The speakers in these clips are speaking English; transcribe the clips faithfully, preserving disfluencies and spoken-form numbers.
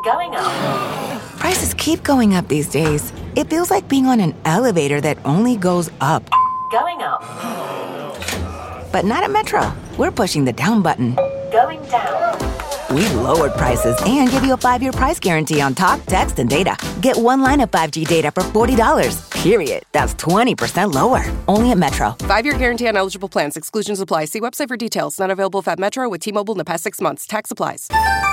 Going up. Prices keep going up these days. It feels like being on an elevator that only goes up. Going up. But not at Metro. We're pushing the down button. Going down. We've lowered prices and give you a five-year price guarantee on talk, text, and data. Get one line of five G data for forty dollars. Period. That's twenty percent lower. Only at Metro. Five-year guarantee on eligible plans. Exclusions apply. See website for details. Not available at Metro with T-Mobile in the past six months. Tax applies.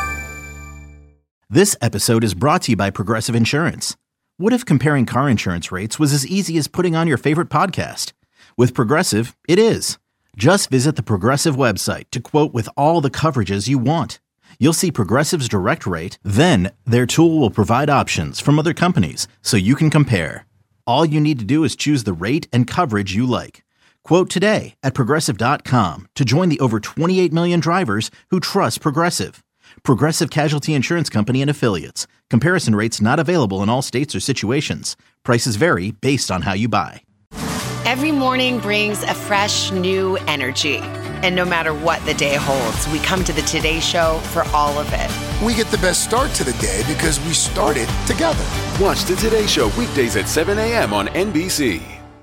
This episode is brought to you by Progressive Insurance. What if comparing car insurance rates was as easy as putting on your favorite podcast? With Progressive, it is. Just visit the Progressive website to quote with all the coverages you want. You'll see Progressive's direct rate, then their tool will provide options from other companies so you can compare. All you need to do is choose the rate and coverage you like. Quote today at Progressive dot com to join the over twenty-eight million drivers who trust Progressive. Progressive Casualty Insurance Company and Affiliates. Comparison rates not available in all states or situations. Prices vary based on how you buy. Every morning brings a fresh, new energy. And no matter what the day holds, we come to the Today Show for all of it. We get the best start to the day because we started together. Watch the Today Show weekdays at seven a.m. on N B C.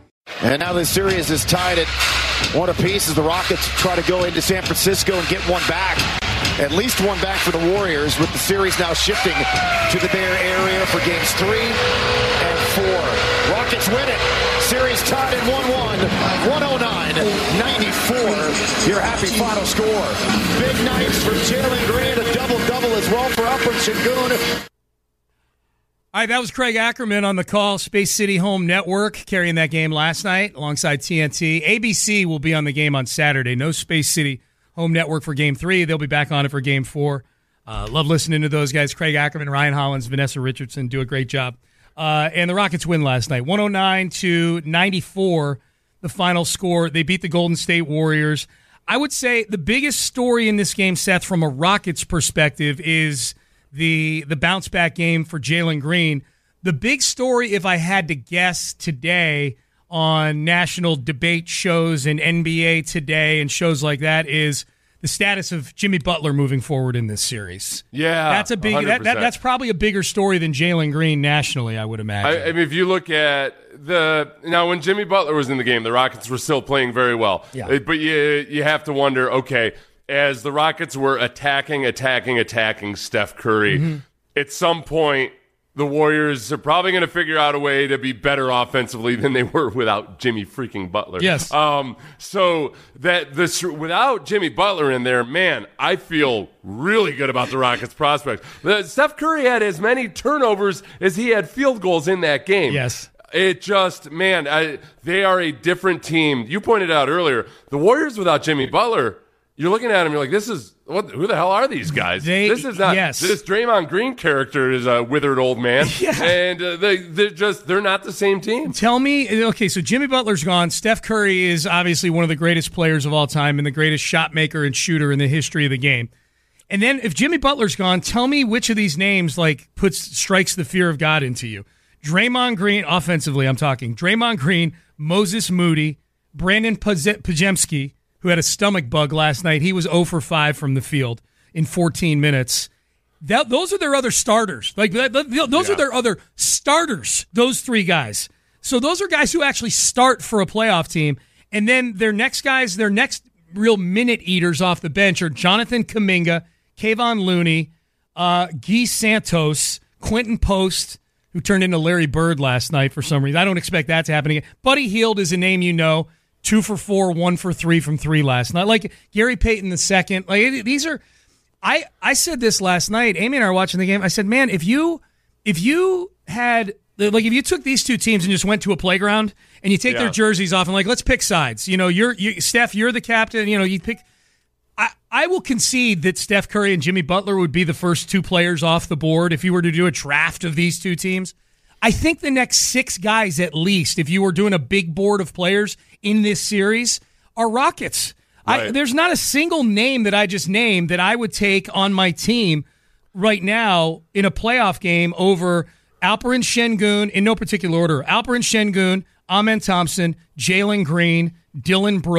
And now the series is tied at one apiece as the Rockets try to go into San Francisco and get one back. At least one back for the Warriors, with the series now shifting to the Bay Area for games three and four. Rockets win it. Series tied at one one, one oh nine ninety-four. Your happy final score. Big nights for Jalen Green, a double-double as well for Alperen Sengun. All right, that was Craig Ackerman on the call. Space City Home Network carrying that game last night alongside T N T. A B C will be on the game on Saturday. No Space City Home Network for game three. They'll be back on it for game four. Uh, love listening to those guys. Craig Ackerman, Ryan Hollins, Vanessa Richardson do a great job. Uh, and the Rockets win last night, one oh nine to ninety-four, the final score. They beat the Golden State Warriors. I would say the biggest story in this game, Seth, from a Rockets perspective, is the the bounce back game for Jalen Green. The big story, if I had to guess today on national debate shows and N B A Today and shows like that, is the status of Jimmy Butler moving forward in this series. Yeah, that's a big. That, that, that's probably a bigger story than Jalen Green nationally, I would imagine. I, I mean, if you look at the now, when Jimmy Butler was in the game, the Rockets were still playing very well. Yeah. But you you have to wonder, okay, as the Rockets were attacking, attacking, attacking Steph Curry, Mm-hmm. at some point, the Warriors are probably going to figure out a way to be better offensively than they were without Jimmy freaking Butler. Yes. Um. So that this without Jimmy Butler in there, man, I feel really good about the Rockets' prospects. The, Steph Curry had as many turnovers as he had field goals in that game. Yes. It just, man, I, they are a different team. You pointed out earlier, the Warriors without Jimmy Butler, you're looking at him, you're like, this is, what? Who the hell are these guys? They, this is not, yes. this Draymond Green character is a withered old man. Yeah. And uh, they, they're just, they're not the same team. Tell me, okay, so Jimmy Butler's gone. Steph Curry is obviously one of the greatest players of all time and the greatest shot maker and shooter in the history of the game. And then if Jimmy Butler's gone, tell me which of these names like puts strikes the fear of God into you. Draymond Green, offensively I'm talking, Draymond Green, Moses Moody, Brandon Podziemski, who had a stomach bug last night. He was zero for five from the field in fourteen minutes. That, those are their other starters. Like that, those yeah. are their other starters, those three guys. So those are guys who actually start for a playoff team. And then their next guys, their next real minute eaters off the bench are Jonathan Kuminga, Kayvon Looney, uh, Guy Santos, Quentin Post, who turned into Larry Bird last night for some reason. I don't expect that to happen again. Buddy Hield is a name you know. Two for four, one for three from three last night. Like Gary Payton the second. Like these are, I I said this last night. Amy and I were watching the game. I said, man, if you if you had like if you took these two teams and just went to a playground and you take yeah. their jerseys off and like let's pick sides. You know, you're you, Steph, you're the captain. You know, you pick. I I will concede that Steph Curry and Jimmy Butler would be the first two players off the board if you were to do a draft of these two teams. I think the next six guys at least, if you were doing a big board of players in this series, are Rockets. Right. I, there's not a single name that I just named that I would take on my team right now in a playoff game over Alperen Sengun, in no particular order, Alperen Sengun, Amen Thompson, Jalen Green, Dylan Brooks,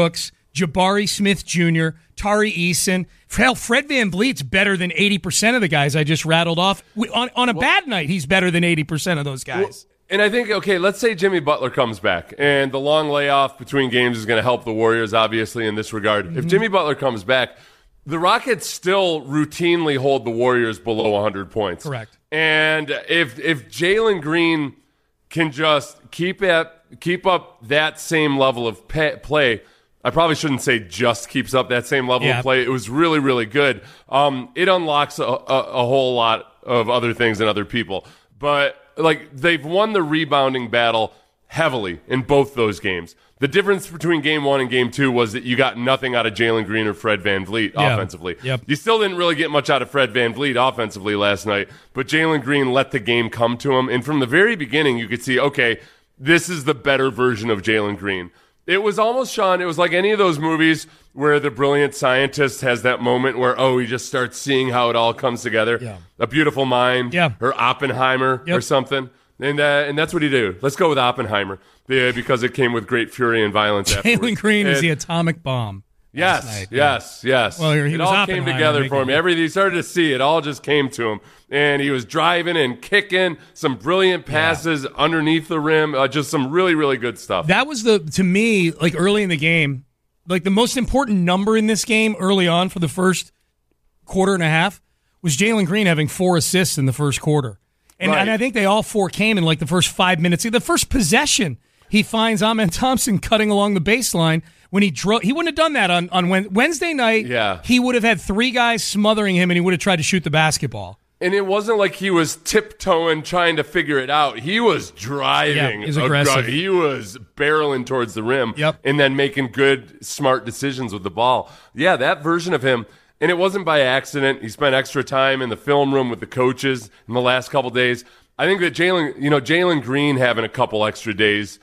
Jabari Smith Junior, Tari Eason. Hell, Fred VanVleet's better than eighty percent of the guys I just rattled off. We, on, on a well, bad night, he's better than eighty percent of those guys. Well, and I think, okay, let's say Jimmy Butler comes back, and the long layoff between games is going to help the Warriors, obviously, in this regard. Mm-hmm. If Jimmy Butler comes back, the Rockets still routinely hold the Warriors below one hundred points. Correct. And if if Jalen Green can just keep at keep up that same level of pay, play, I probably shouldn't say just keeps up that same level yeah. of play. It was really, really good. Um, it unlocks a, a, a whole lot of other things and other people. But like they've won the rebounding battle heavily in both those games. The difference between game one and game two was that you got nothing out of Jalen Green or Fred VanVleet yeah. offensively. Yep. You still didn't really get much out of Fred VanVleet offensively last night, but Jalen Green let the game come to him. And from the very beginning, you could see, okay, this is the better version of Jalen Green. It was almost, Sean, it was like any of those movies where the brilliant scientist has that moment where, oh, he just starts seeing how it all comes together. Yeah. A Beautiful Mind yeah. or Oppenheimer yep. or something. And uh, and that's what he did. Let's go with Oppenheimer uh, because it came with great fury and violence afterwards. Jalen Green and, is the atomic bomb. Yes, night, yes, yeah. yes. Well, he it was all came together for him. Everything he started to see, it all just came to him. And he was driving and kicking some brilliant passes yeah. underneath the rim. Uh, just some really, really good stuff. That was the, to me, like early in the game, like the most important number in this game early on for the first quarter and a half was Jalen Green having four assists in the first quarter. And, right. and I think they all four came in like the first five minutes. The first possession, he finds Amen Thompson cutting along the baseline. When he drove, he wouldn't have done that on, on Wednesday night. Yeah. He would have had three guys smothering him, and he would have tried to shoot the basketball. And it wasn't like he was tiptoeing trying to figure it out. He was driving. Yeah, he's aggressive. He was barreling towards the rim yep. and then making good, smart decisions with the ball. Yeah, that version of him. And it wasn't by accident. He spent extra time in the film room with the coaches in the last couple days. I think that Jalen, you know, Jalen Green having a couple extra days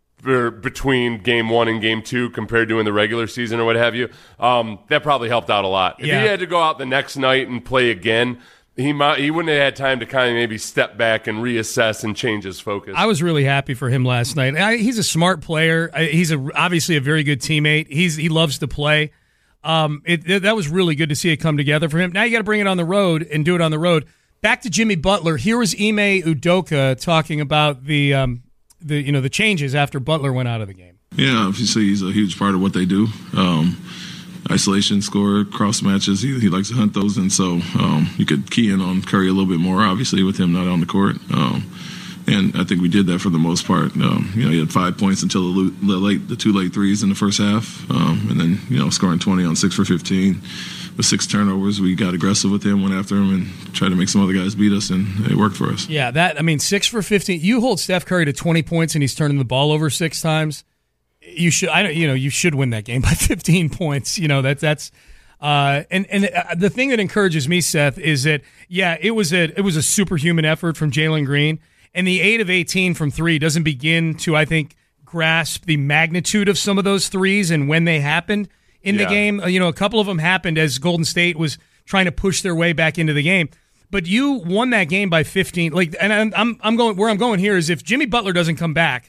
between game one and game two compared to in the regular season or what have you, um, that probably helped out a lot. If yeah. he had to go out the next night and play again, he might, he wouldn't have had time to kind of maybe step back and reassess and change his focus. I was really happy for him last night. I, he's a smart player. I, he's a, obviously a very good teammate. He's he loves to play. Um, it, it, that was really good to see it come together for him. Now you got to bring it on the road and do it on the road. Back to Jimmy Butler. Here was Ime Udoka talking about the um, the you know the changes after Butler went out of the game. Yeah, obviously he's a huge part of what they do. Um, isolation, score, cross matches. He, he likes to hunt those, and so um, you could key in on Curry a little bit more, obviously, with him not on the court. Um, and I think we did that for the most part. Um, you know, he had five points until the, the late, the two late threes in the first half, um, and then you know scoring twenty on six for fifteen with six turnovers. We got aggressive with him, went after him, and tried to make some other guys beat us, and it worked for us. Yeah, that I mean, six for fifteen. You hold Steph Curry to twenty points, and he's turning the ball over six times. You should, I don't, you know, you should win that game by fifteen points. You know, that's that's, uh, and and the thing that encourages me, Seth, is that yeah, it was a it was a superhuman effort from Jalen Green, and the eight of eighteen from three doesn't begin to, I think, grasp the magnitude of some of those threes and when they happened in yeah. the game. You know, a couple of them happened as Golden State was trying to push their way back into the game, but you won that game by fifteen. Like, and I'm I'm, I'm going where I'm going here is if Jimmy Butler doesn't come back,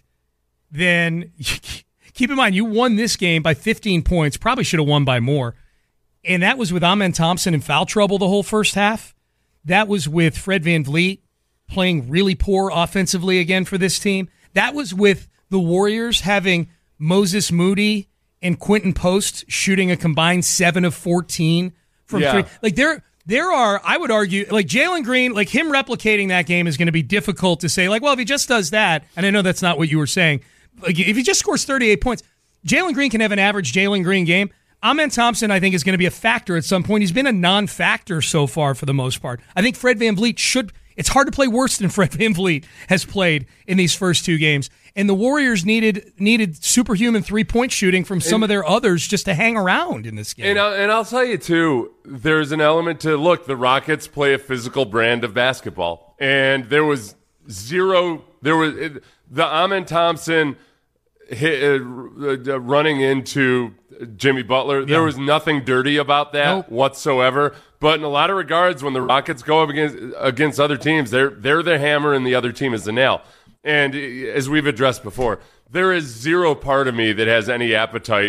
then. Keep in mind, you won this game by fifteen points. Probably should have won by more. And that was with Amen Thompson in foul trouble the whole first half. That was with Fred VanVleet playing really poor offensively again for this team. That was with the Warriors having Moses Moody and Quentin Post shooting a combined seven of fourteen from yeah. three. Like there, there are, I would argue, like Jalen Green, like him replicating that game is going to be difficult to say, like, well, if he just does that, and I know that's not what you were saying, like if he just scores thirty-eight points, Jalen Green can have an average Jalen Green game. Amen Thompson, I think, is going to be a factor at some point. He's been a non-factor so far for the most part. I think Fred VanVleet should – it's hard to play worse than Fred VanVleet has played in these first two games. And the Warriors needed needed superhuman three-point shooting from some and, of their others just to hang around in this game. And, I, and I'll tell you, too, there's an element to – look, the Rockets play a physical brand of basketball. And there was zero – there was it, the Amen Thompson – Hit, uh, uh, running into Jimmy Butler. Yeah. There was nothing dirty about that nope. whatsoever. But in a lot of regards, when the Rockets go up against against other teams, they're they're the hammer and the other team is the nail. And as we've addressed before, there is zero part of me that has any appetite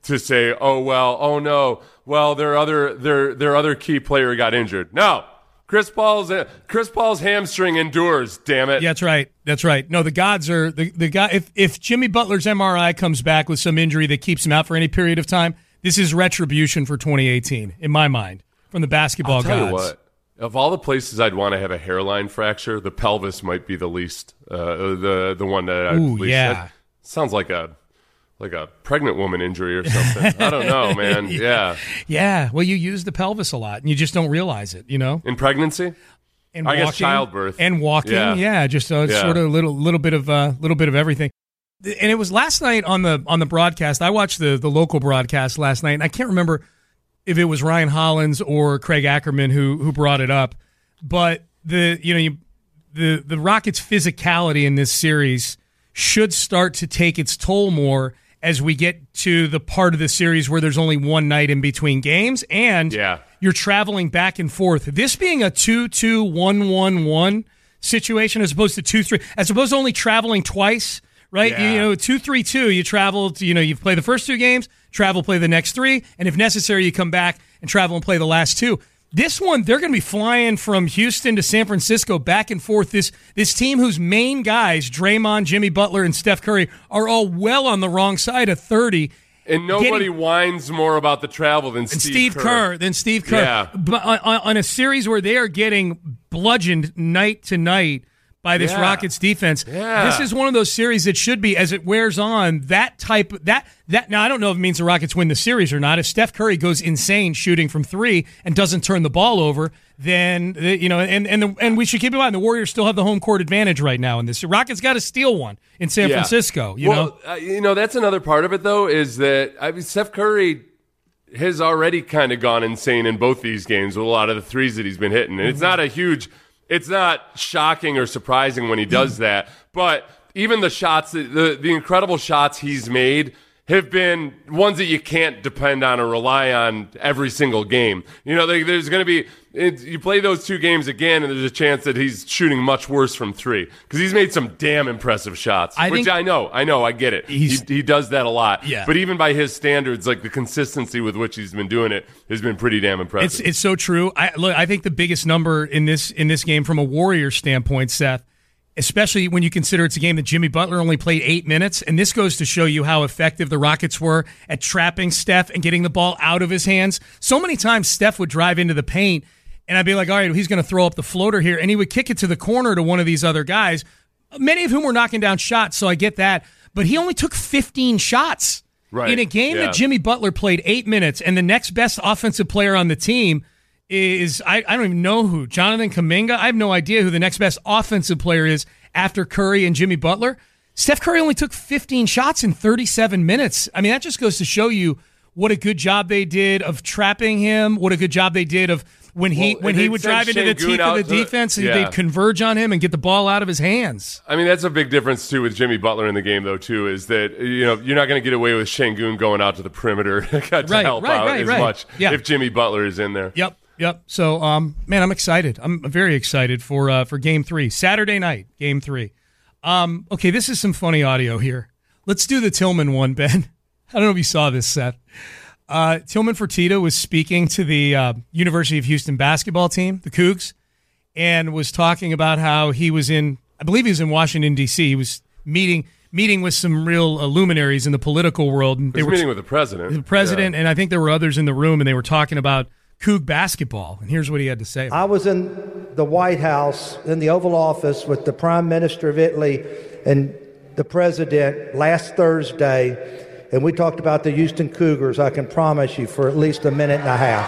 to say, oh well, oh no, well their other their their other key player got injured. No, Chris Paul's Chris Paul's hamstring endures. Damn it. Yeah, that's right. That's right. No, the gods are the the guy. If if Jimmy Butler's M R I comes back with some injury that keeps him out for any period of time, this is retribution for twenty eighteen in my mind from the basketball I'll tell gods. You what. Of all the places I'd want to have a hairline fracture, the pelvis might be the least, uh, the the one that I Ooh, least. yeah. That sounds like a like a pregnant woman injury or something. I don't know, man. Yeah, yeah. Well, you use the pelvis a lot, and you just don't realize it. You know, in pregnancy, and I walking, guess childbirth and walking. Yeah, yeah just a yeah. sort of little little bit of a uh, little bit of everything. And it was last night on the on the broadcast. I watched the the local broadcast last night, and I can't remember if it was Ryan Hollins or Craig Ackerman who who brought it up. But the you know you, the the Rockets' physicality in this series should start to take its toll more as we get to the part of the series where there's only one night in between games, and yeah. you're traveling back and forth. This being a two two one one one situation as opposed to two three, as opposed to only traveling twice, right? Yeah. You know, two three two. You travel. To, you know, you play the first two games, travel, play the next three, and if necessary, you come back and travel and play the last two. This one, they're going to be flying from Houston to San Francisco back and forth. This this team whose main guys, Draymond, Jimmy Butler, and Steph Curry, are all well on the wrong side of thirty. And nobody getting, whines more about the travel than Steve, Steve Kerr. Kerr. Than Steve Kerr. Yeah. But on, on a series where they are getting bludgeoned night to night by this yeah. Rockets defense. Yeah. This is one of those series that should be, as it wears on, that type that that now I don't know if it means the Rockets win the series or not. If Steph Curry goes insane shooting from three and doesn't turn the ball over, then you know, and and the, and we should keep in mind the Warriors still have the home court advantage right now in this. The Rockets got to steal one in San yeah. Francisco. You well, know, uh, you know that's another part of it though is that I mean Steph Curry has already kind of gone insane in both these games with a lot of the threes that he's been hitting, and it's not a huge. It's not shocking or surprising when he does that, but even the shots, the, the incredible shots he's made have been ones that you can't depend on or rely on every single game. You know, there's going to be, it, you play those two games again, and there's a chance that he's shooting much worse from three because he's made some damn impressive shots, I which think I know, I know, I get it. He, he does that a lot. Yeah. But even by his standards, like the consistency with which he's been doing it has been pretty damn impressive. It's it's so true. I look, I think the biggest number in this in this game from a Warriors standpoint, Seth, especially when you consider it's a game that Jimmy Butler only played eight minutes, and this goes to show you how effective the Rockets were at trapping Steph and getting the ball out of his hands. So many times Steph would drive into the paint, and I'd be like, all right, he's going to throw up the floater here, and he would kick it to the corner to one of these other guys, many of whom were knocking down shots, so I get that. But he only took fifteen shots. Right. In a game yeah. that Jimmy Butler played eight minutes, and the next best offensive player on the team is, I, I don't even know who, Jonathan Kuminga? I have no idea who the next best offensive player is after Curry and Jimmy Butler. Steph Curry only took fifteen shots in thirty-seven minutes. I mean, that just goes to show you what a good job they did of trapping him, what a good job they did of when he well, when he would drive into the teeth of the defense, and yeah. they'd converge on him and get the ball out of his hands. I mean, that's a big difference, too, with Jimmy Butler in the game, though, too, is that, you know, you're not going to get away with Şengün going out to the perimeter to right, help right, out right, as right. much yeah. if Jimmy Butler is in there. Yep, yep. So, um, man, I'm excited. I'm very excited for uh, for Game three. Saturday night, Game three. Um, okay, this is some funny audio here. Let's do the Tillman one, Ben. I don't know if you saw this, Seth. Uh, Tillman Fertitta was speaking to the uh, University of Houston basketball team, the Cougs, and was talking about how he was in, I believe he was in Washington, D C He was meeting meeting with some real uh, luminaries in the political world. And he was were, meeting with the president. The president, yeah. and I think there were others in the room, and they were talking about Coug basketball. And here's what he had to say. I was in the White House, in the Oval Office, with the Prime Minister of Italy and the President last Thursday, and we talked about the Houston Cougars, I can promise you, for at least a minute and a half.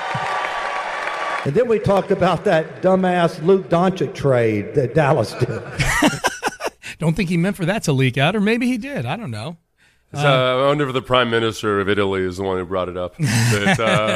And then we talked about that dumbass Luke Doncic trade that Dallas did. Don't think he meant for that to leak out, or maybe he did. I don't know. So, uh, I wonder if the Prime Minister of Italy is the one who brought it up. That,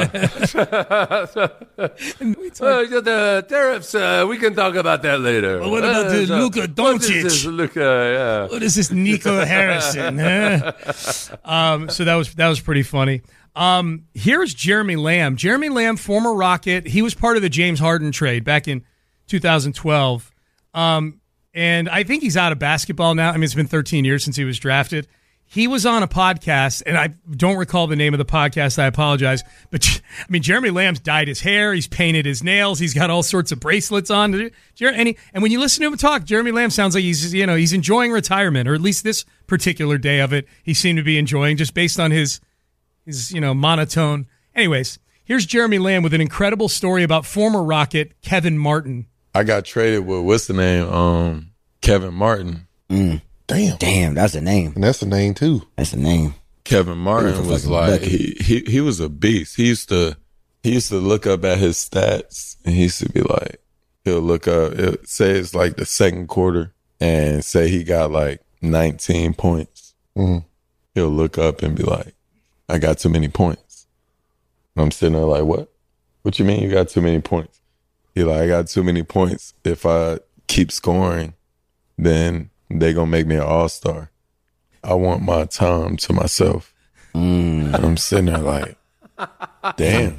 uh, uh, the tariffs, uh, we can talk about that later. Well, what about the uh, Luka Doncic? What is this, Luka, yeah. What is this Nico Harrison? Huh? um, so that was that was pretty funny. Um, here's Jeremy Lamb. Jeremy Lamb, former Rocket. He was part of the James Harden trade back in two thousand twelve. Um, and I think he's out of basketball now. I mean, it's been thirteen years since he was drafted. He was on a podcast, and I don't recall the name of the podcast. I apologize. But, I mean, Jeremy Lamb's dyed his hair. He's painted his nails. He's got all sorts of bracelets on. And, he, and when you listen to him talk, Jeremy Lamb sounds like he's, you know, he's enjoying retirement, or at least this particular day of it, he seemed to be enjoying just based on his, his you know, monotone. Anyways, here's Jeremy Lamb with an incredible story about former Rocket Kevin Martin. I got traded with, what's the name? Um, Kevin Martin. Mm. Damn. Damn, that's a name. And that's a name, too. That's a name. Kevin Martin was, was like, he, he he was a beast. He used to he used to look up at his stats, and he used to be like, he'll look up, it'll say it's like the second quarter, and say he got like nineteen points. Mm-hmm. He'll look up and be like, I got too many points. And I'm sitting there like, what? What you mean you got too many points? He like, I got too many points. If I keep scoring, then they gonna make me an all-star. I want my time to myself. Mm. And I'm sitting there like, damn.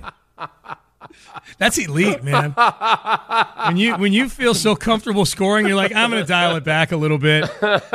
That's elite, man. When you when you feel so comfortable scoring, you're like, I'm gonna dial it back a little bit.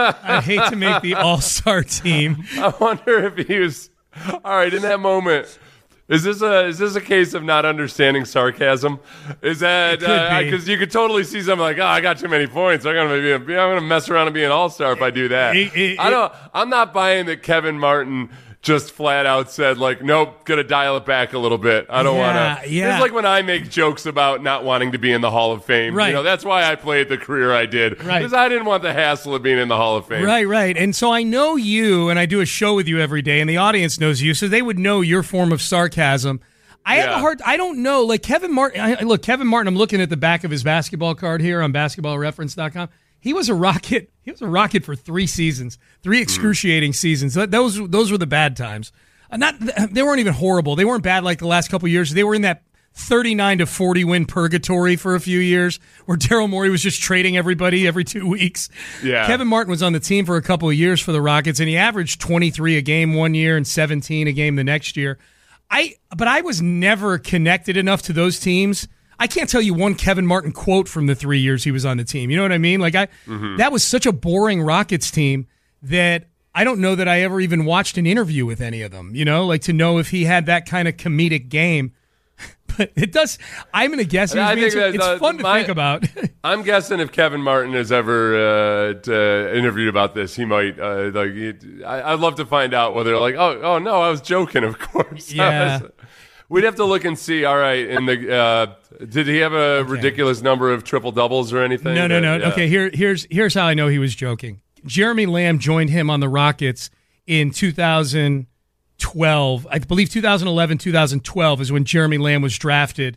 I hate to make the all-star team. I wonder if he was all right in that moment. Is this a is this a case of not understanding sarcasm? Is that because uh, you could totally see something like, oh, I got too many points. I'm gonna be I'm gonna mess around and be an all star if I do that. It, it, I don't. I'm not buying that Kevin Martin just flat out said like, nope, gonna dial it back a little bit. I don't yeah, want to. Yeah. It's like when I make jokes about not wanting to be in the Hall of Fame. Right. You know, that's why I played the career I did. Right. Because I didn't want the hassle of being in the Hall of Fame. Right, right. And so I know you, and I do a show with you every day, and the audience knows you, so they would know your form of sarcasm. I Yeah. have a hard. I don't know. Like Kevin Martin. I, look, Kevin Martin. I'm looking at the back of his basketball card here on basketball reference dot com. He was a Rocket. He was a Rocket for three seasons, three excruciating mm. seasons. Those those were the bad times. Uh, not they weren't even horrible. They weren't bad like the last couple of years. They were in that thirty-nine to forty win purgatory for a few years, where Daryl Morey was just trading everybody every two weeks. Yeah. Kevin Martin was on the team for a couple of years for the Rockets, and he averaged twenty-three a game one year and seventeen a game the next year. I, but I was never connected enough to those teams. I can't tell you one Kevin Martin quote from the three years he was on the team. You know what I mean? Like I, mm-hmm. that was such a boring Rockets team that I don't know that I ever even watched an interview with any of them. You know, like to know if he had that kind of comedic game. But it does. I'm going to guess. He was I being, think that, it's uh, fun to my, think about. I'm guessing if Kevin Martin has ever uh, t- uh, interviewed about this, he might. Uh, like, he, I, I'd love to find out whether like, oh, oh no, I was joking. Of course. Yeah. We'd have to look and see. All right, in the uh, did he have a Okay. ridiculous number of triple doubles or anything? No, no, no. Yeah. Okay, here, here's here's how I know he was joking. Jeremy Lamb joined him on the Rockets in two thousand twelve. I believe two thousand eleven, two thousand twelve is when Jeremy Lamb was drafted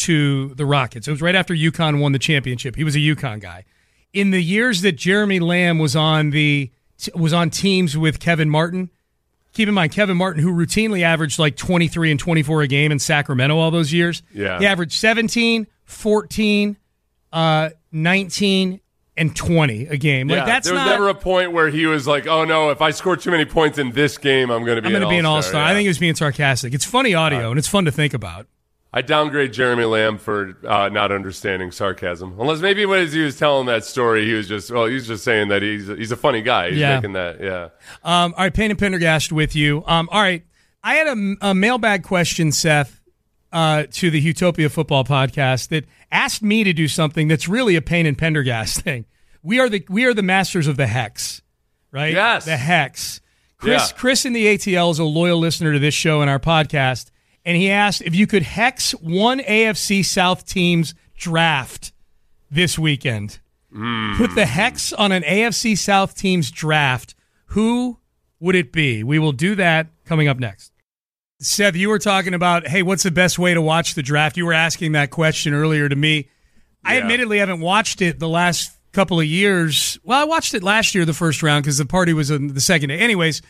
to the Rockets. It was right after UConn won the championship. He was a UConn guy. In the years that Jeremy Lamb was on the was on teams with Kevin Martin, keep in mind Kevin Martin, who routinely averaged like twenty-three and twenty-four a game in Sacramento all those years. Yeah. He averaged seventeen, fourteen, uh, nineteen, and twenty a game. Yeah, Like that's there was not, never a point where he was like, "Oh no, if I score too many points in this game, I'm going to be I'm an going to be an all-star." Yeah. I think he was being sarcastic. It's funny audio, and it's fun to think about. I downgrade Jeremy Lamb for uh, not understanding sarcasm. Unless maybe when he was telling that story, he was just well, he's just saying that he's he's a funny guy. He's Yeah. making that, yeah. Um, all right, Payne and Pendergast with you. Um, all right, I had a, a mailbag question, Seth, uh, to the Utopia Football Podcast that asked me to do something that's really a Payne and Pendergast thing. We are the we are the masters of the hex, right? Yes. The hex. Chris Yeah. Chris in the A T L is a loyal listener to this show and our podcast. And he asked if you could hex one A F C South team's draft this weekend. Mm. Put the hex on an A F C South team's draft. Who would it be? We will do that coming up next. Seth, you were talking about, hey, what's the best way to watch the draft? You were asking that question earlier to me. I Yeah. admittedly haven't watched it the last couple of years. Well, I watched it last year, the first round, because the party was on the second day. Anyways,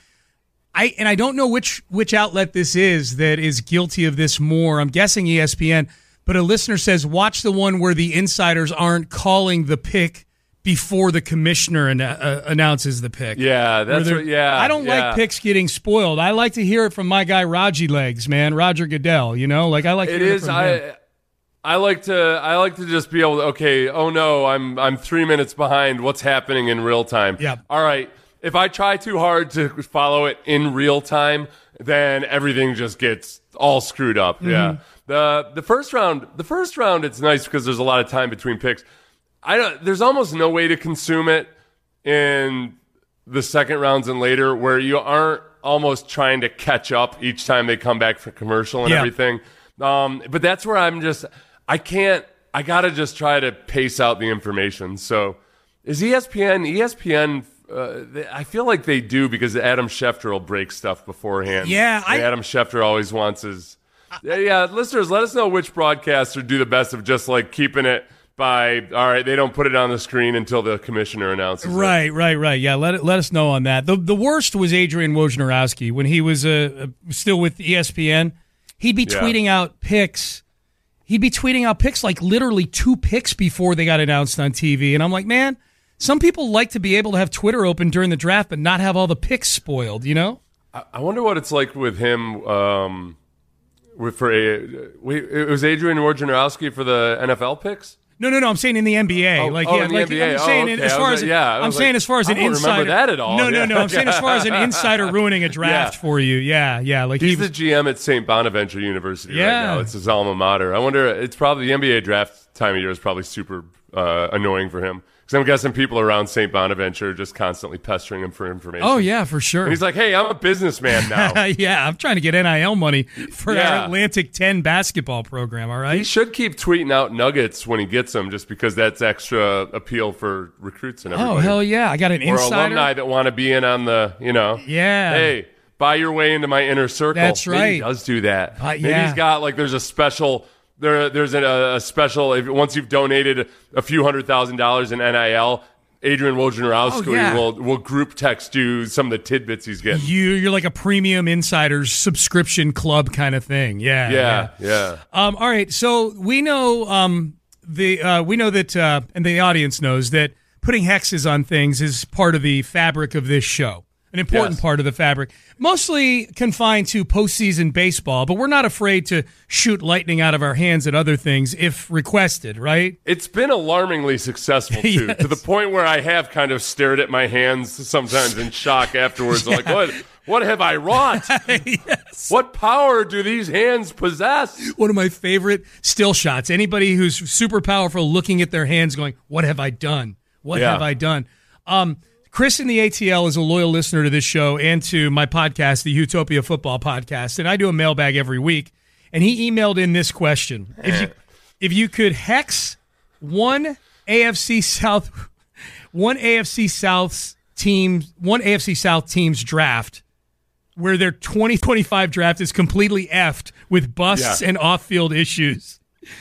I and I don't know which which outlet this is that is guilty of this more. I'm guessing E S P N, but a listener says watch the one where the insiders aren't calling the pick before the commissioner an, uh, announces the pick. Yeah, that's Where what, they're- yeah. I don't yeah. like picks getting spoiled. I like to hear it from my guy Raji Legs, man, Roger Goodell. You know, like I like to It hear is. it from him. I I like to I like to just be able to. Okay. Oh no, I'm I'm three minutes behind. What's happening in real time? Yeah. All right. if I try too hard to follow it in real time, then everything just gets all screwed up. Mm-hmm. Yeah. The the first round, the first round, it's nice because there's a lot of time between picks. I don't. There's almost no way to consume it in the second rounds and later, where you aren't almost trying to catch up each time they come back for commercial and yeah. everything. Um, but that's where I'm just, I can't. I gotta just try to pace out the information. So, is E S P N? E S P N. Uh, they, I feel like they do because Adam Schefter will break stuff beforehand. Yeah, I, Adam Schefter always wants his. Yeah, yeah, listeners, let us know which broadcaster do the best of just like keeping it by. All right, they don't put it on the screen until the commissioner announces. Right, it. right, right. Yeah, let it, let us know on that. The the worst was Adrian Wojnarowski when he was uh, still with E S P N. He'd be Yeah. tweeting out picks. He'd be tweeting out picks like literally two picks before they got announced on T V, and I'm like, man. Some people like to be able to have Twitter open during the draft but not have all the picks spoiled, you know? I, I wonder what it's like with him. Um, with for a, wait, it was Adrian Wojnarowski for the N F L picks. No, no, no. I'm saying in the N B A. Oh, like, oh, yeah, in the like, N B A. I'm saying Oh, in- okay. as I far was as like- yeah, I I'm was saying like, as far as I an don't remember insider. that at all. No, no, Yeah. no. I'm saying as far as an insider ruining a draft Yeah. for you. Yeah, yeah. Like He's he was, the G M at Saint Bonaventure University Yeah. right now. It's his alma mater. I wonder. It's probably the N B A draft time of year is probably super uh, annoying for him. Because I'm guessing people around Saint Bonaventure are just constantly pestering him for information. Oh yeah, for sure. And he's like, "Hey, I'm a businessman now." yeah, I'm trying to get N I L money for Yeah. our Atlantic ten basketball program. All right. He should keep tweeting out nuggets when he gets them, just because that's extra appeal for recruits and everybody. Oh hell yeah! I got an or insider. alumni that want to be in on the, you know. Yeah. Hey, buy your way into my inner circle. That's Maybe he right. does do that. Uh, Maybe yeah. he's got like there's a special. There, there's a, a special. If, once you've donated a few hundred thousand dollars in N I L, Adrian Wojnarowski Oh, yeah. will will group text you some of the tidbits he's getting. You, you're like a premium insiders subscription club kind of thing. Yeah, Yeah, yeah. Um, all right, so we know um, the uh, we know that, uh, and the audience knows that putting hexes on things is part of the fabric of this show. An important Yes. part of the fabric, mostly confined to postseason baseball, but we're not afraid to shoot lightning out of our hands at other things if requested, right? It's been alarmingly successful, too, Yes. to the point where I have kind of stared at my hands sometimes in shock afterwards. Like, what What have I wrought? Yes. What power do these hands possess? One of my favorite still shots. Anybody who's super powerful looking at their hands going, what have I done? What Yeah. have I done? Um, Chris in the A T L is a loyal listener to this show and to my podcast, the Utopia Football Podcast, and I do a mailbag every week. And he emailed in this question: If you if you could hex one A F C South, one A F C South team, one A F C South team's draft, where their twenty twenty-five draft is completely effed with busts Yeah. and off-field issues,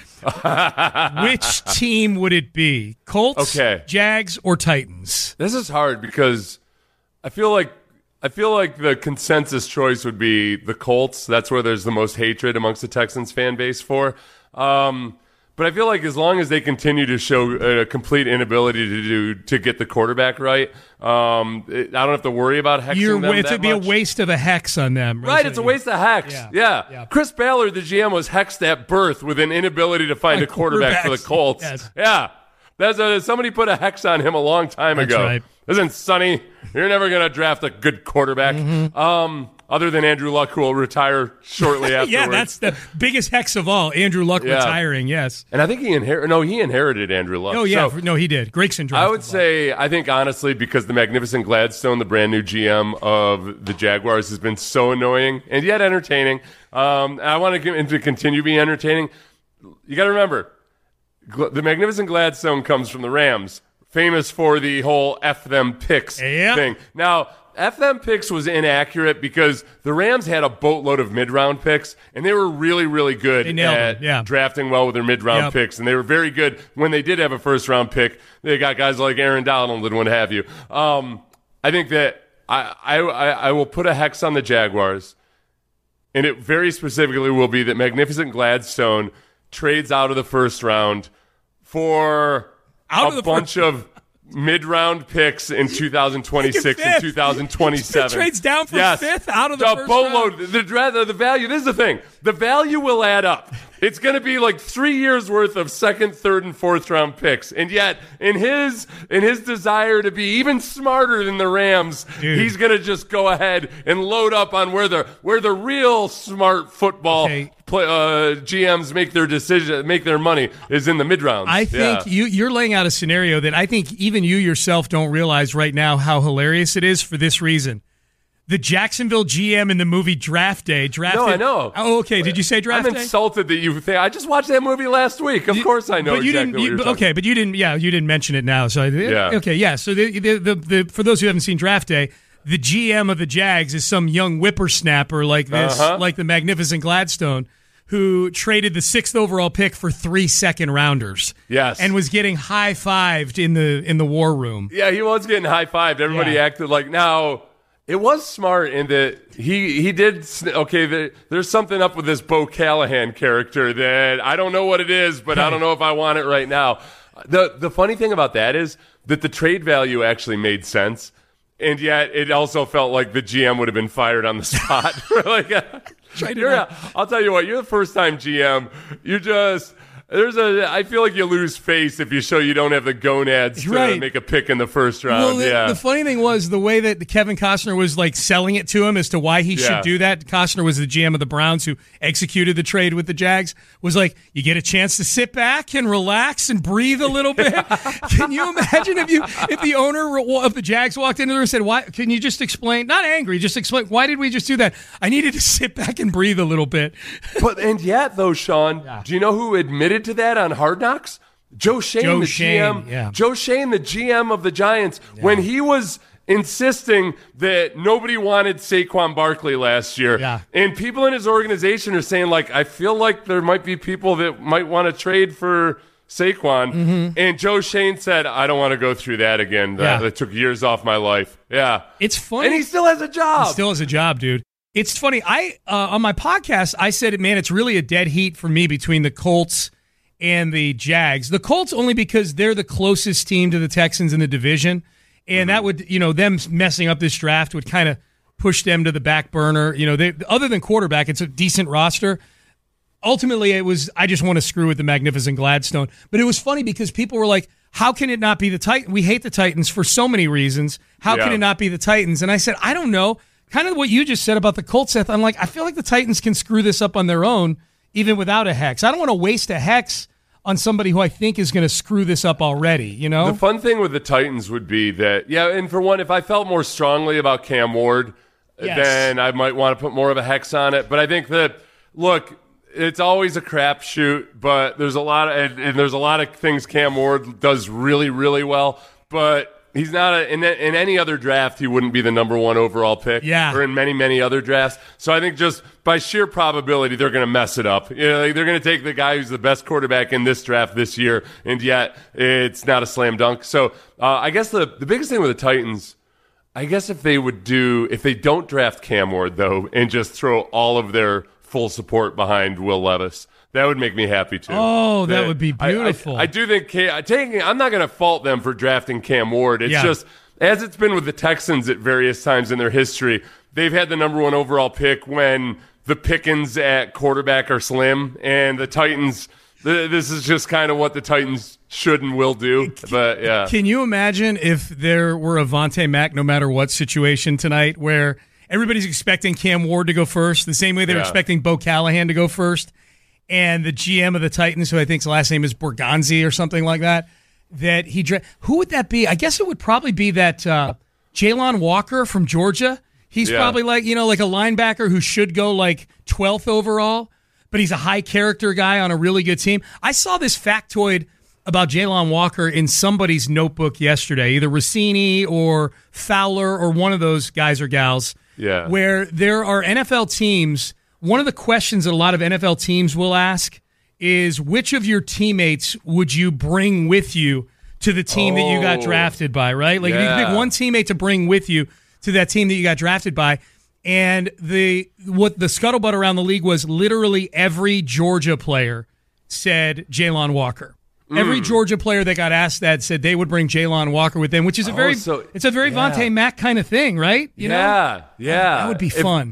which team would it be? Colts, Okay. Jags, or Titans? This is hard because I feel like I feel like the consensus choice would be the Colts. That's where there's the most hatred amongst the Texans fan base for. Um, but I feel like as long as they continue to show a complete inability to do to get the quarterback right, um, it, I don't have to worry about hexing You're, them it'd that be much. a waste of a hex on them. Right, it's a waste of hex. Yeah. Yeah. Yeah. Chris Ballard, the G M, was hexed at birth with an inability to find Like a quarterback for the quarterbacks. Colts. Yes. Yeah. That's a, somebody put a hex on him a long time That's ago. right. Isn't Sonny? You're never going to draft a good quarterback. Mm-hmm. Um, other than Andrew Luck, who will retire shortly afterwards. Yeah, that's the biggest hex of all. Andrew Luck Yeah. retiring, yes. And I think he inherited. No, he inherited Andrew Luck. Oh, yeah. So, no, he did. Gregson drafted I would Luck. say, I think honestly, because the magnificent Gladstone, the brand new G M of the Jaguars, has been so annoying and yet entertaining. Um, I want to, to continue being entertaining. You got to remember, Gl- the magnificent Gladstone comes from the Rams, famous for the whole F them picks Yep. thing. Now, F them picks was inaccurate because the Rams had a boatload of mid-round picks, and they were really, really good They nailed at them, yeah. drafting well with their mid-round Yep. picks, and they were very good when they did have a first-round pick. They got guys like Aaron Donald and what have you. Um, I think that I, I, I I will put a hex on the Jaguars, and it very specifically will be that Magnificent Gladstone trades out of the first round for Out a of the bunch of mid-round picks in two thousand twenty-six Fifth. and two thousand twenty-seven. Trades down from yes. fifth out of the the first boatload, round. The, the, the value, this is the thing. The value will add up. It's going to be like three years worth of second, third, and fourth round picks. And yet, in his in his desire to be even smarter than the Rams, Dude. he's going to just go ahead and load up on where the where the real smart football okay. play, uh, G Ms make their decision, make their money is in the mid rounds. I think yeah. you you're laying out a scenario that I think even you yourself don't realize right now how hilarious it is for this reason. The Jacksonville G M in the movie Draft Day. Drafted, no, I know. Oh, okay. Did you say Draft I'm Day? I'm insulted that you think. I just watched that movie last week. Of course I know but you exactly didn't, you, what you're Okay, but you didn't, yeah, you didn't mention it now. So yeah. Okay, yeah. So the, the, the, the, for those who haven't seen Draft Day, the G M of the Jags is some young whippersnapper like this, uh-huh. like the magnificent Gladstone, who traded the sixth overall pick for three second rounders. Yes. And was getting high-fived in the in the war room. Yeah, he was getting high-fived. Everybody yeah. acted like, now... It was smart in that he he did okay. The, there's something up with this Bo Callahan character that I don't know what it is, but I don't know if I want it right now. the The funny thing about that is that the trade value actually made sense, and yet it also felt like the G M would have been fired on the spot. like, you're a, I'll tell you what, you're the first time G M. You just. There's a. I feel like you lose face if you show you don't have the gonads to right. make a pick in the first round. Well, the, yeah. the funny thing was the way that Kevin Costner was like selling it to him as to why he yeah. should do that. Costner was the G M of the Browns who executed the trade with the Jags. Was like, you get a chance to sit back and relax and breathe a little bit. Can you imagine if you if the owner of the Jags walked into there and said, "Why? Can you just explain?" Not angry, just explain. Why did we just do that? I needed to sit back and breathe a little bit. But and yet, though, Sean, yeah. do you know who admitted to that on Hard Knocks? Joe Shane, Joe the Shane, G M. Yeah. Joe Shane, the G M of the Giants, yeah. when he was insisting that nobody wanted Saquon Barkley last year. Yeah. And people in his organization are saying, like, I feel like there might be people that might want to trade for Saquon. Mm-hmm. And Joe Shane said, I don't want to go through that again. That, Yeah. that took years off my life. Yeah. It's funny. And he still has a job. He still has a job, dude. It's funny. I uh, on my podcast, I said, man, it's really a dead heat for me between the Colts and the Jags. The Colts only because they're the closest team to the Texans in the division, and mm-hmm. that would, you know, them messing up this draft would kind of push them to the back burner. You know, they other than quarterback, it's a decent roster. Ultimately, it was, I just want to screw with the magnificent Gladstone. But it was funny because people were like, how can it not be the Titans? We hate the Titans for so many reasons. How yeah. can it not be the Titans? And I said, I don't know. Kind of what you just said about the Colts, Seth. I'm like, I feel like the Titans can screw this up on their own, even without a hex. I don't want to waste a hex on somebody who I think is going to screw this up already, you know? The fun thing with the Titans would be that, yeah, and for one, if I felt more strongly about Cam Ward, yes. then I might want to put more of a hex on it. But I think that, look, it's always a crapshoot, but there's a lot of, and, and there's a lot of things Cam Ward does really, really well, but he's not a, in, in any other draft, he wouldn't be the number one overall pick. Yeah. Or in many, many other drafts. So I think just by sheer probability, they're going to mess it up. You know, like they're going to take the guy who's the best quarterback in this draft this year, and yet it's not a slam dunk. So uh, I guess the, the biggest thing with the Titans, I guess if they would do, if they don't draft Cam Ward, though, and just throw all of their full support behind Will Levis, that would make me happy too. Oh, that, that would be beautiful. I, I, I do think Cam, taking. I'm not going to fault them for drafting Cam Ward. It's yeah. just as it's been with the Texans at various times in their history. They've had the number one overall pick when the pickings at quarterback are slim, and the Titans. The, this is just kind of what the Titans should and will do. But yeah, can you imagine if there were a Vontae Mack no matter what situation tonight where everybody's expecting Cam Ward to go first, the same way they were Yeah. expecting Bo Callahan to go first? And the G M of the Titans, who I think's last name is Borgonzi or something like that, that he dra- who would that be? I guess it would probably be that uh, Jalon Walker from Georgia. He's Yeah. probably like, you know, like a linebacker who should go like twelfth overall, but he's a high character guy on a really good team. I saw this factoid about Jalon Walker in somebody's notebook yesterday, either Rossini or Fowler or one of those guys or gals, Yeah. where there are N F L teams. One of the questions that a lot of N F L teams will ask is, which of your teammates would you bring with you to the team that you got Oh. drafted by, right? Like if you Yeah. could pick one teammate to bring with you to that team that you got drafted by. And the what the scuttlebutt around the league was literally every Georgia player said Jalon Walker. Every Mm. Georgia player that got asked that said they would bring Jalon Walker with them, which is a Oh, very so- it's a very yeah. Vontae Mack kind of thing, right? You know? yeah, yeah. That would be If- fun.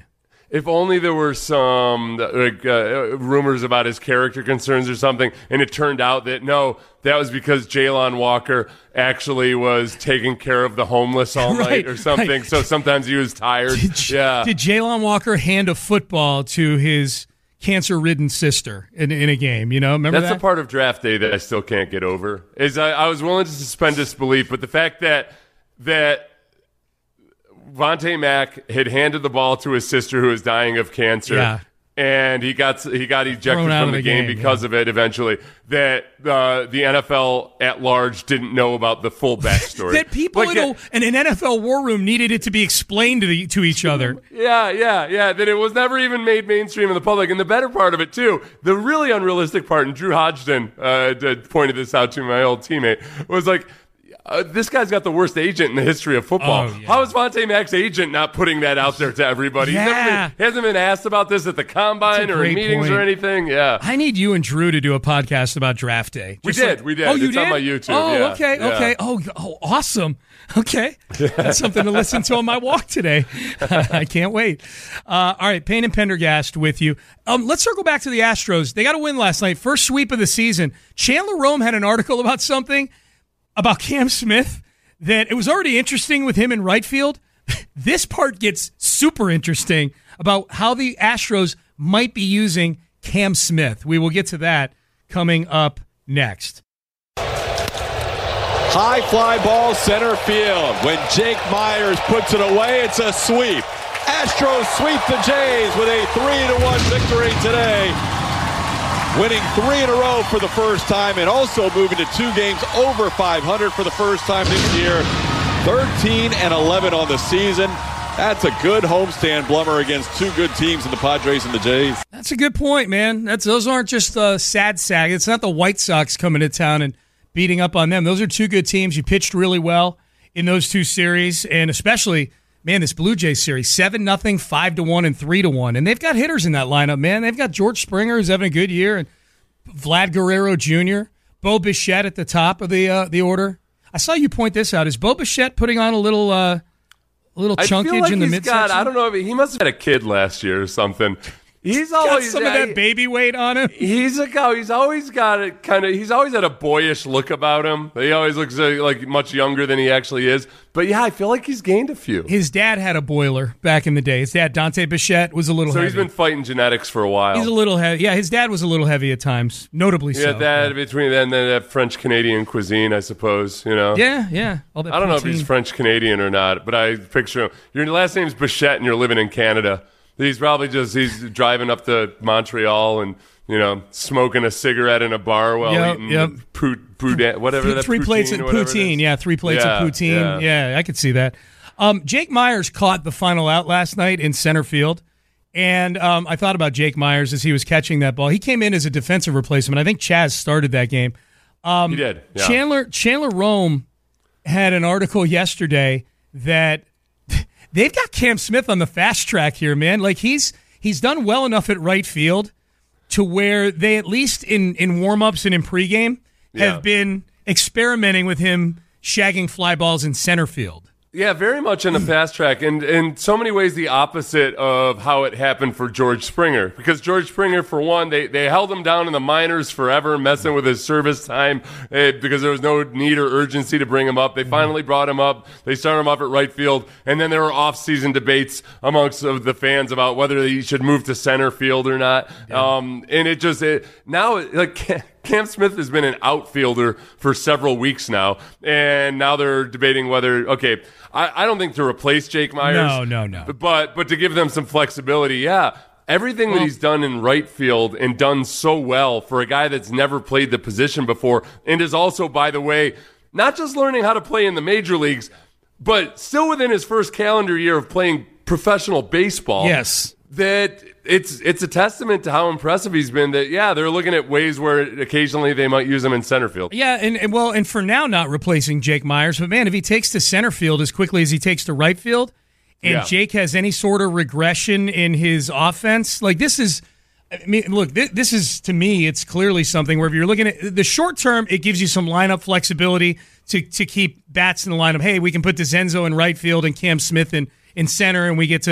if only there were some like, uh, rumors about his character concerns or something, and it turned out that no, that was because Jalon Walker actually was taking care of the homeless all Right, night or something. right. So sometimes he was tired. Did, yeah. Did Jalon Walker hand a football to his cancer-ridden sister in, in a game? You know, remember That's that? the part of draft day that I still can't get over. Is I, I was willing to suspend disbelief, but the fact that that Vontae Mack had handed the ball to his sister who was dying of cancer, Yeah. and he got he got ejected Thrown out from of the, the game, game, because yeah. of it. Eventually, that uh, the N F L at large didn't know about the full backstory. That people Like, in, a, in an N F L war room needed it to be explained to the, to each other. Yeah, yeah, yeah. That it was never even made mainstream in the public. And the better part of it, too, the really unrealistic part, and Drew Hodgson uh, did- pointed this out to my old teammate, was like, uh, this guy's got the worst agent in the history of football. Oh, yeah. How is Vontae Mack's agent not putting that out there to everybody? He's never Yeah. been, he hasn't been asked about this at the combine That's a or in great meetings point. or anything. Yeah. I need you and Drew to do a podcast about draft day. We Just did, like- we did. Oh, you It's did? on my YouTube, Oh, yeah, okay, yeah. okay. Oh, oh, awesome. Okay, that's something to listen to on my walk today. I can't wait. Uh, all right, Payne and Pendergast with you. Um, let's circle back to the Astros. They got a win last night, first sweep of the season. Chandler Rome had an article about something about Cam Smith that it was already interesting with him in right field. This part gets super interesting about how the Astros might be using Cam Smith. We will get to that coming up next. High fly ball center field. When Jake Myers puts it away, it's a sweep. Astros sweep the Jays with a three to one victory today. Winning three in a row for the first time and also moving to two games over five hundred for the first time this year. thirteen and eleven on the season. That's a good homestand, Blummer, against two good teams in the Padres and the Jays. That's a good point, man. That's Those aren't just uh, sad sack. It's not the White Sox coming to town and beating up on them. Those are two good teams. You pitched really well in those two series, and especially, man, this Blue Jays series, seven nothing, five to one, and three to one. And they've got hitters in that lineup, man. They've got George Springer, who's having a good year, and Vlad Guerrero Junior, Bo Bichette at the top of the uh, the order. I saw you point this out. Is Bo Bichette putting on a little uh, a little I chunkage feel like in the he's midsection? got, I don't know, if he he must have had a kid last year or something. He's got always some of that baby weight on him. He's a guy. He's always got a kind of. He's always had a boyish look about him. He always looks like, like much younger than he actually is. But yeah, I feel like he's gained a few. His dad had a boiler back in the day. His dad, Dante Bichette, was a little So heavy. he's been fighting genetics for a while. He's a little heavy. Yeah, his dad was a little heavy at times, notably yeah, so. that between then then that French Canadian cuisine, I suppose. You know. Yeah, yeah. All that I don't know if he's poutine. French Canadian or not, but I picture him. Your last name's Bichette, and you're living in Canada. He's probably just he's driving up to Montreal and you know smoking a cigarette in a bar while Yep, eating yep. pout, pout, whatever Three, that three plates of poutine or whatever it poutine. is. Yeah, three plates Yeah, of poutine. Yeah. I could see that. Um, Jake Myers caught the final out last night in center field. And um, I thought about Jake Myers as he was catching that ball. He came in as a defensive replacement. I think Chaz started that game. Um, He did, yeah. Chandler Chandler Rome had an article yesterday that they've got Cam Smith on the fast track here, man. Like he's he's done well enough at right field to where they, at least in, in warm-ups and in pregame, have Yeah. been experimenting with him shagging fly balls in center field. Yeah, very much in the fast track, and in so many ways the opposite of how it happened for George Springer. Because George Springer, for one, they, they held him down in the minors forever, messing with his service time eh, because there was no need or urgency to bring him up. They finally brought him up. They started him off at right field, and then there were off-season debates amongst of the fans about whether he should move to center field or not. Um, and it just it, now like. Cam Smith has been an outfielder for several weeks now, and now they're debating whether, okay, I, I don't think to replace Jake Myers. No, no, no. But, but to give them some flexibility, yeah. Everything that he's done in right field and done so well for a guy that's never played the position before and is also, by the way, not just learning how to play in the major leagues, but still within his first calendar year of playing professional baseball. Yes. That it's it's a testament to how impressive he's been that, yeah, they're looking at ways where occasionally they might use him in center field. Yeah, and, and well, and for now, not replacing Jake Myers, but man, if he takes to center field as quickly as he takes to right field, and Yeah. Jake has any sort of regression in his offense, like this is, I mean, look, this, this is, to me, it's clearly something where if you're looking at the short term, it gives you some lineup flexibility to to keep bats in the lineup. Hey, we can put DeZenzo in right field and Cam Smith in, in center, and we get to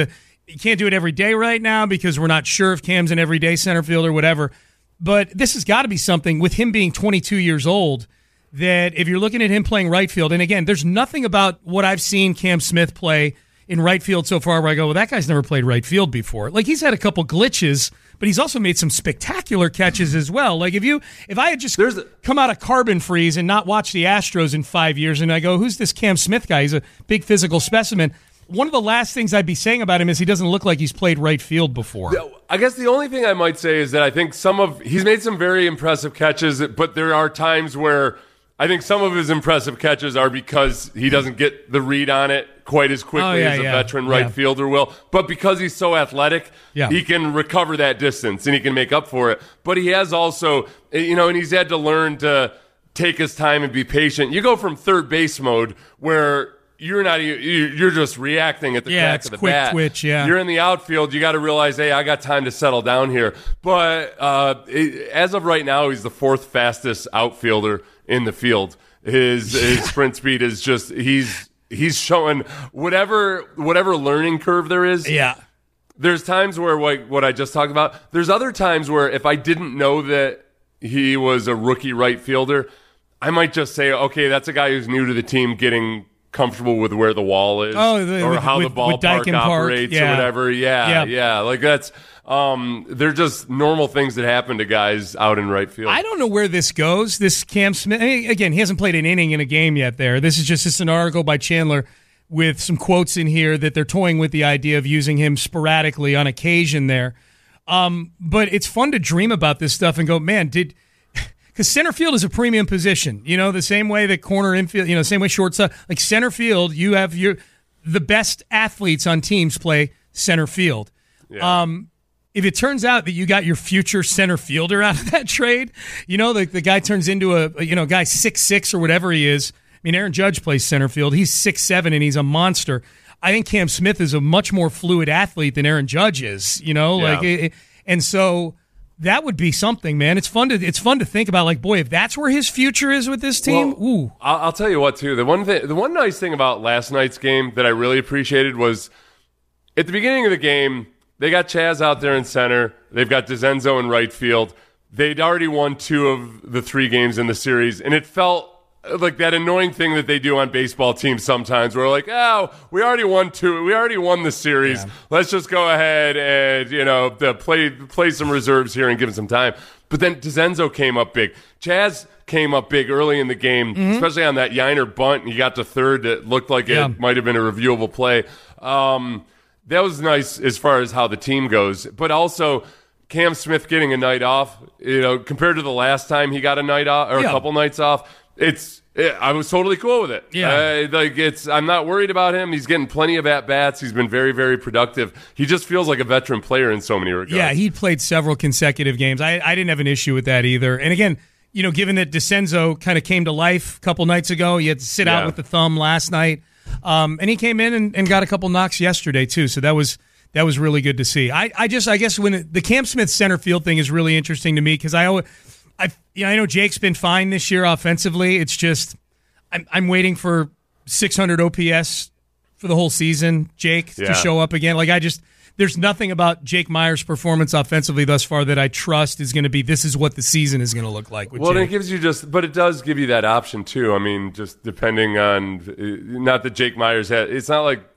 you can't do it every day right now because we're not sure if Cam's an everyday center field or whatever. But this has got to be something with him being twenty-two years old that if you're looking at him playing right field, and again, there's nothing about what I've seen Cam Smith play in right field so far where I go, well, that guy's never played right field before. Like, he's had a couple glitches, but he's also made some spectacular catches as well. Like, if you, if I had just a- come out of Carbon Freeze and not watched the Astros in five years, and I go, who's this Cam Smith guy? He's a big physical specimen. One of the last things I'd be saying about him is he doesn't look like he's played right field before. I guess the only thing I might say is that I think some of, he's made some very impressive catches, but there are times where I think some of his impressive catches are because he doesn't get the read on it quite as quickly Oh, yeah, as a yeah. veteran right Yeah. fielder will. But because he's so athletic, Yeah. he can recover that distance and he can make up for it. But he has also, you know, and he's had to learn to take his time and be patient. You go from third base mode where you're not, you- you're just reacting at the Yeah, crack it's of the quick bat. twitch, yeah. You're in the outfield. You got to realize, hey, I got time to settle down here. But uh, it, as of right now, he's the fourth fastest outfielder in the field. His his sprint speed is just he's he's showing whatever whatever learning curve there is. Yeah. There's times where like what I just talked about. There's other times where if I didn't know that he was a rookie right fielder, I might just say, okay, that's a guy who's new to the team, getting comfortable with where the wall is Oh, the- or with- how with- the with ballpark Dyken Park, operates yeah. or whatever. Yeah, Yeah. yeah. Like that's um, they're just normal things that happen to guys out in right field. I don't know where this goes. This Cam Smith, I mean, again, he hasn't played an inning in a game yet there. This is just, just an article by Chandler with some quotes in here that they're toying with the idea of using him sporadically on occasion there. Um, but it's fun to dream about this stuff and go, man, did because center field is a premium position. You know, the same way that corner infield, you know, same way shortstop, like center field, you have your the best athletes on teams play center field. Yeah. Um, if it turns out that you got your future center fielder out of that trade, you know, the, the guy turns into a, a you know, guy six six or whatever he is. I mean, Aaron Judge plays center field. He's six seven and he's a monster. I think Cam Smith is a much more fluid athlete than Aaron Judge is, you know, Yeah. like, it, and so that would be something, man. It's fun to, it's fun to think about, like, boy, if that's where his future is with this team, Well, ooh. I'll, I'll tell you what, too. The one thing, the one nice thing about last night's game that I really appreciated was at the beginning of the game, they got Chaz out there in center. They've got DeZenzo in right field. They'd already won two of the three games in the series, and it felt like that annoying thing that they do on baseball teams sometimes where like, oh, we already won two. We already won the series. Yeah. Let's just go ahead and, you know, the play play some reserves here and give them some time. But then DeZenzo came up big. Chaz came up big early in the game, mm-hmm. especially on that Yiner bunt. And he got to third. That looked like yeah. it might have been a reviewable play. Um, that was nice as far as how the team goes. But also Cam Smith getting a night off, you know, compared to the last time he got a night off or yeah. a couple nights off, it's it, I was totally cool with it. Yeah, uh, like it's I'm not worried about him. He's getting plenty of at bats. He's been very, very productive. He just feels like a veteran player in so many regards. Yeah, he played several consecutive games. I, I didn't have an issue with that either. And again, you know, given that DeCenzo kind of came to life a couple nights ago, he had to sit Yeah. out with the thumb last night, um, and he came in and, and got a couple knocks yesterday too. So that was that was really good to see. I, I just I guess when it, the Cam Smith center field thing is really interesting to me because I always. I you know, I know Jake's been fine this year offensively. It's just I'm I'm waiting for six hundred O P S for the whole season, Jake, Yeah. to show up again. Like I just there's nothing about Jake Meyers' performance offensively thus far that I trust is going to be this is what the season is going to look like with Well, Jake. and it gives you just, but it does give you that option too. I mean, just depending on, uh, not that Jake Meyers had, it's not like,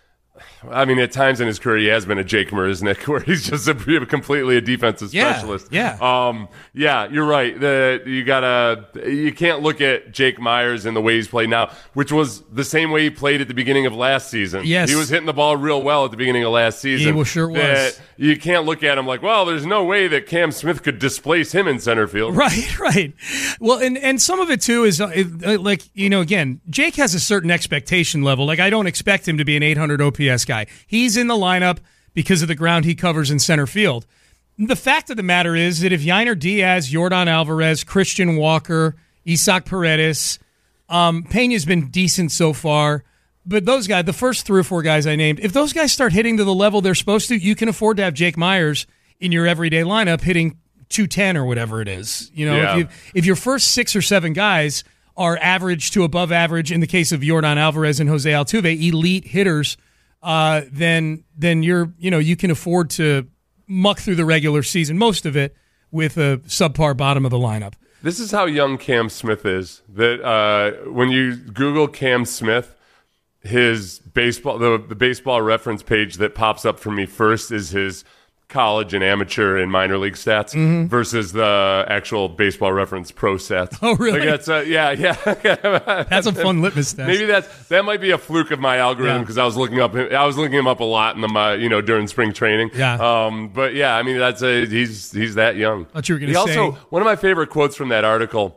I mean, at times in his career, he has been a Jake Marisnick, where he's just a, completely a defensive Yeah, specialist. yeah. um, yeah. You're right. The you gotta, you can't look at Jake Meyers and the way he's played now, which was the same way he played at the beginning of last season. Yes. he was hitting the ball real well at the beginning of last season. He was- sure was. That You can't look at him like, well, there's no way that Cam Smith could displace him in center field. Right, right. Well, and, and some of it too is uh, uh, like, you know, again, Jake has a certain expectation level. Like, I don't expect him to be an eight hundred O P S guy. He's in the lineup because of the ground he covers in center field. The fact of the matter is that if Yiner Diaz, Yordan Alvarez, Christian Walker, Isaac Paredes, um, Pena's been decent so far. But those guys, the first three or four guys I named, if those guys start hitting to the level they're supposed to, you can afford to have Jake Meyers in your everyday lineup hitting two ten or whatever it is. You know, Yeah. if, you, if your first six or seven guys are average to above average, in the case of Yordan Alvarez and Jose Altuve, elite hitters, uh, then then you're you know you can afford to muck through the regular season, most of it, with a subpar bottom of the lineup. This is how young Cam Smith is. That uh, when you Google Cam Smith, his baseball the, the baseball reference page that pops up for me first is his college and amateur and minor league stats mm-hmm. versus the actual baseball reference pro stats. Oh, really? Like that's a, yeah, yeah. That's a fun litmus test. Maybe that's that might be a fluke of my algorithm because yeah. I was looking up I was looking him up a lot in the my, you know during spring training. Yeah. Um. But yeah, I mean that's a he's he's that young. I thought you were going to say. Also, one of my favorite quotes from that article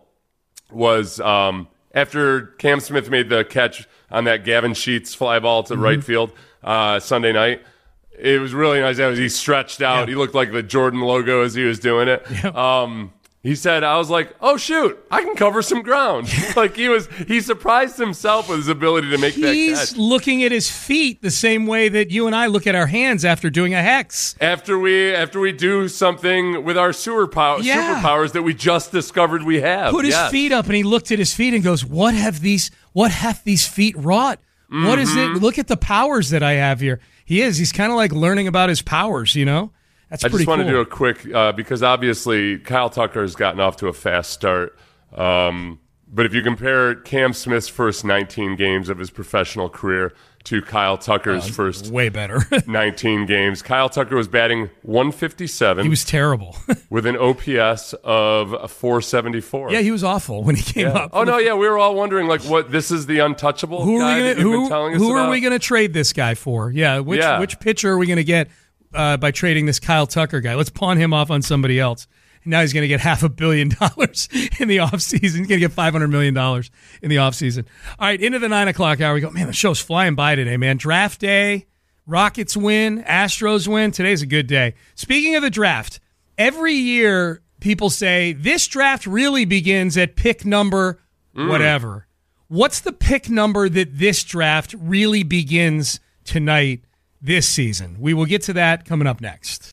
was um after Cam Smith made the catch on that Gavin Sheets fly ball to mm-hmm. right field uh, Sunday night. It was really nice. He stretched out. Yeah. He looked like the Jordan logo as he was doing it. Yeah. Um, he said, I was like, oh, shoot, I can cover some ground. Like he was, he surprised himself with his ability to make He's that catch. He's looking at his feet the same way that you and I look at our hands after doing a hex. After we after we do something with our sewer pow- yeah. superpowers that we just discovered we have. Put his yes. feet up and he looked at his feet and goes, what have these, what have these feet wrought? Mm-hmm. What is it? Look at the powers that I have here. He is. He's kind of like learning about his powers, you know? That's I pretty just want cool. to do a quick, uh, because obviously Kyle Tucker has gotten off to a fast start. Um, but if you compare Cam Smith's first nineteen games of his professional career to Kyle Tucker's uh, first way better nineteen games, Kyle Tucker was batting one fifty-seven. He was terrible. with an O P S of four seventy-four. Yeah, he was awful when he came yeah. up. Oh, no, yeah, we were all wondering, like, what, this is the untouchable who guy are we gonna, that you've who, been telling us Who about? are we going to trade this guy for? Yeah, which, yeah. which pitcher are we going to get uh, by trading this Kyle Tucker guy? Let's pawn him off on somebody else. Now he's going to get half a billion dollars in the offseason. He's going to get five hundred million dollars in the offseason. All right, into the nine o'clock hour. We go, man, the show's flying by today, man. Draft day, Rockets win, Astros win. Today's a good day. Speaking of the draft, every year people say this draft really begins at pick number mm. whatever. What's the pick number that this draft really begins tonight, this season? We will get to that coming up next.